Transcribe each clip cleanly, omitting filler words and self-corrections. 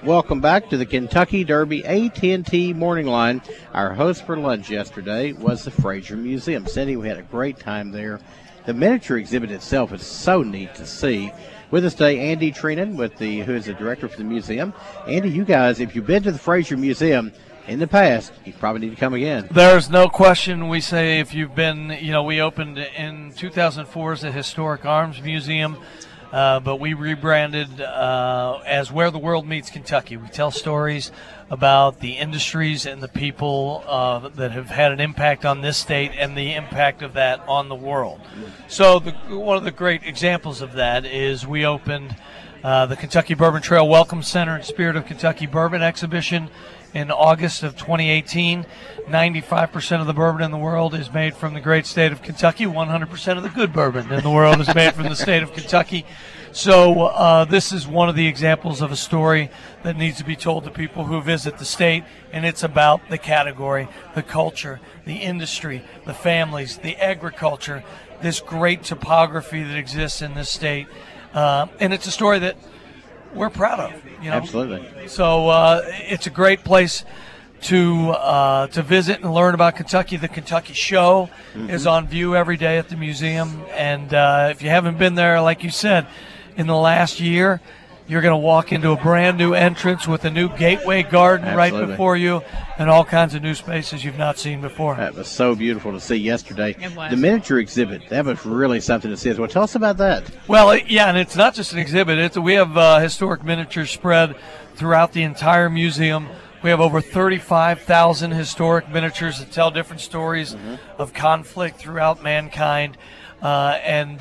Welcome back to the Kentucky Derby AT&T Morning Line. Our host for lunch yesterday was the Frazier Museum. Cindy, we had a great time there. The miniature exhibit itself is so neat to see. With us today, Andy Treenan, who is the director for the museum. Andy, you guys, if you've been to the Frazier Museum in the past, you probably need to come again. There's no question. We say if you've been, we opened in 2004 as a Historic Arms Museum. But we rebranded as Where the World Meets Kentucky. We tell stories about the industries and the people that have had an impact on this state and the impact of that on the world. So one of the great examples of that is we opened the Kentucky Bourbon Trail Welcome Center and Spirit of Kentucky Bourbon exhibition in August of 2018. 95% of the bourbon in the world is made from the great state of Kentucky. 100% of the good bourbon in the world is made from the state of Kentucky. So this is one of the examples of a story that needs to be told to people who visit the state, and it's about the category, the culture, the industry, the families, the agriculture, this great topography that exists in this state. And it's a story that we're proud of. Absolutely. So it's a great place to visit and learn about Kentucky. The Kentucky Show is on view every day at the museum, and if you haven't been there, like you said, in the last year, you're going to walk into a brand new entrance with a new gateway garden right before you and all kinds of new spaces you've not seen before. That was so beautiful to see yesterday. It was. The miniature exhibit, that was really something to see as well. Tell us about that. Well, yeah, and it's not just an exhibit. We have historic miniatures spread throughout the entire museum. We have over 35,000 historic miniatures that tell different stories of conflict throughout mankind, and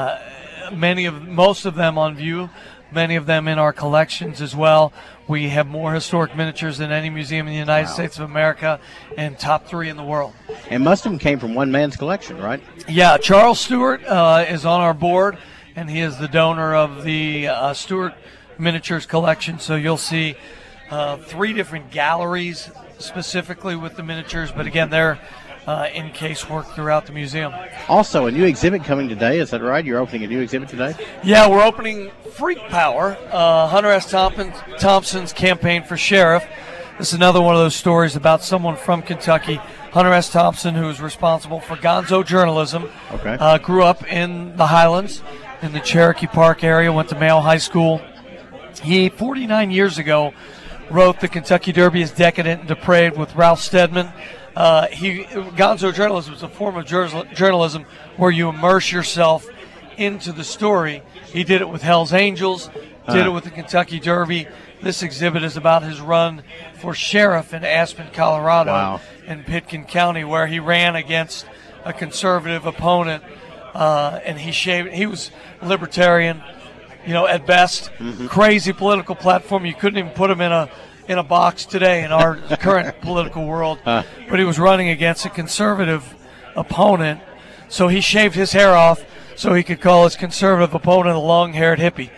most of them on view, many of them in our collections as well. We have more historic miniatures than any museum in the United States of America, and top 3 in the world. And most of them came from one man's collection, right? Yeah, Charles Stewart is on our board, and he is the donor of the Stewart Miniatures collection. So you'll see 3 different galleries specifically with the miniatures, but again, they're in casework throughout the museum. Also, a new exhibit coming today, is that right? You're opening a new exhibit today? Yeah, we're opening Freak Power, Hunter S. Thompson's campaign for sheriff. This is another one of those stories about someone from Kentucky, Hunter S. Thompson, who is responsible for gonzo journalism. Okay. Grew up in the Highlands, in the Cherokee Park area, went to Mayo High School. He, 49 years ago, wrote The Kentucky Derby is Decadent and Depraved with Ralph Steadman. Gonzo journalism is a form of journalism where you immerse yourself into the story. He did it with Hell's Angels, did it with the Kentucky Derby. This exhibit is about his run for sheriff in Aspen, Colorado, in Pitkin County, where he ran against a conservative opponent, and he was libertarian, at best. Crazy political platform. You couldn't even put him in a box today in our current political world. But he was running against a conservative opponent, so he shaved his hair off so he could call his conservative opponent a long-haired hippie.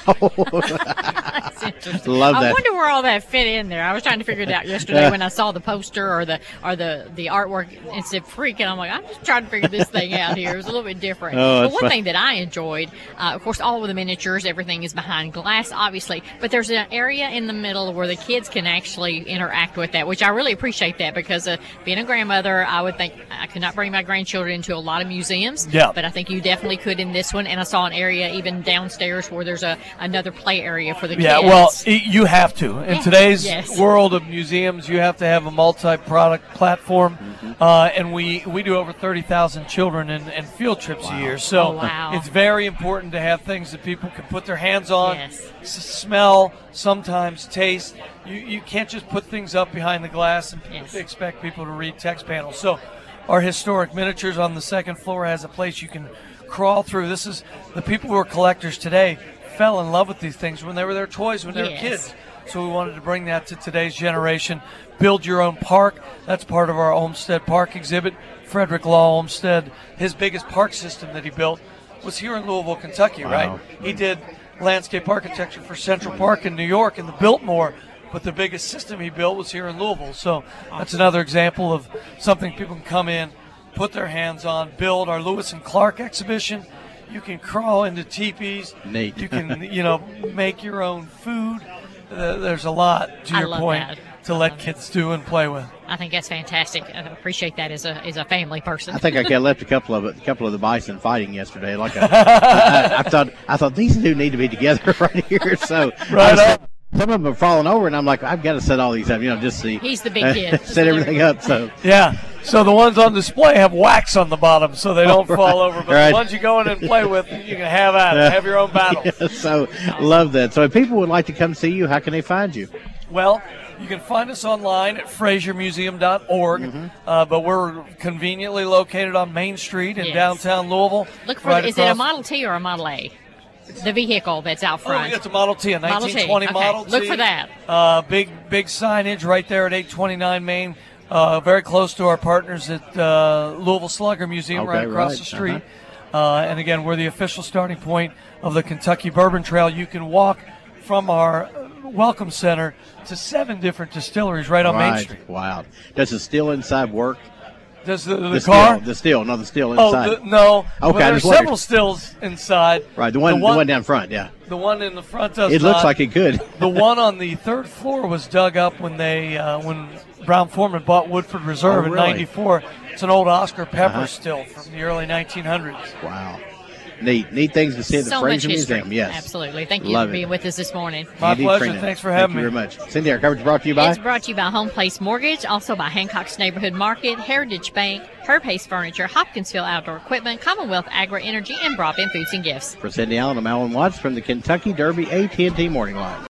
That's interesting. Love that. I wonder where all that fit in there. I was trying to figure it out yesterday when I saw the poster or the artwork. It said freak, and I'm like, I'm just trying to figure this thing out here. It was a little bit different. But one thing that I enjoyed, of course, all of the miniatures, everything is behind glass, obviously, but there's an area in the middle where the kids can actually interact with that, which I really appreciate that, because being a grandmother, I would think I could not bring my grandchildren into a lot of museums, but I think you definitely could in this one, and I saw an area even downstairs where there's another play area for the kids. Yeah, well, you have to. In today's world of museums, you have to have a multi-product platform, and we do over 30,000 children in field trips a year. So it's very important to have things that people can put their hands on, smell, sometimes taste. You can't just put things up behind the glass and expect people to read text panels. So our historic miniatures on the second floor has a place you can crawl through. This is the people who are collectors today fell in love with these things when they were their toys when they were kids. So we wanted to bring that to today's generation. Build your own park. That's part of our Olmsted Park exhibit. Frederick Law Olmsted, his biggest park system that he built was here in Louisville, Kentucky, right? He did landscape architecture for Central Park in New York and the Biltmore, but the biggest system he built was here in Louisville. So that's another example of something people can come in, put their hands on, build. Our Lewis and Clark exhibition, you can crawl into teepees. Neat. You can, make your own food. there's a lot, to your point, to let kids do and play with. I think that's fantastic. I appreciate that as a family person. I think I left a couple of the bison fighting yesterday. I thought these two need to be together right here. So some of them are falling over, and I'm like, I've got to set all these up, just see. He's the big kid. Set everything up. So yeah. So the ones on display have wax on the bottom, so they don't fall over. But the ones you go in and play with, you can have at it. Have your own battle. Yeah, so love that. So if people would like to come see you, how can they find you? Well, you can find us online at FrazierMuseum.org, but we're conveniently located on Main Street in downtown Louisville. Look for is it a Model T or a Model A? The vehicle that's out front. Oh, it's a Model T, a 1920 Model T. Look for that. Big signage right there at 829 Main, very close to our partners at Louisville Slugger Museum, right across the street. And again, we're the official starting point of the Kentucky Bourbon Trail. You can walk from our Welcome Center to 7 different distilleries right on Main Street. Wow. Does the still inside work? Does the car? The still inside. No. Okay, well, there's several stills inside. Right, the one down front, yeah. The one in the front does It looks like it could. The one on the 3rd floor was dug up when when Brown Forman bought Woodford Reserve in '94. It's an old Oscar Pepper still from the early 1900s. Wow. Neat things to see at the Frazier Museum. Yes, absolutely. Thank you for being with us this morning. My pleasure. Thanks for having me. Thank you very much. Cindy, our coverage brought to you by? It's brought to you by Home Place Mortgage, also by Hancock's Neighborhood Market, Heritage Bank, Herb Hayes Furniture, Hopkinsville Outdoor Equipment, Commonwealth Agri Energy, and Broadbent Foods and Gifts. For Cindy Allen, I'm Alan Watts from the Kentucky Derby AT&T Morning Line.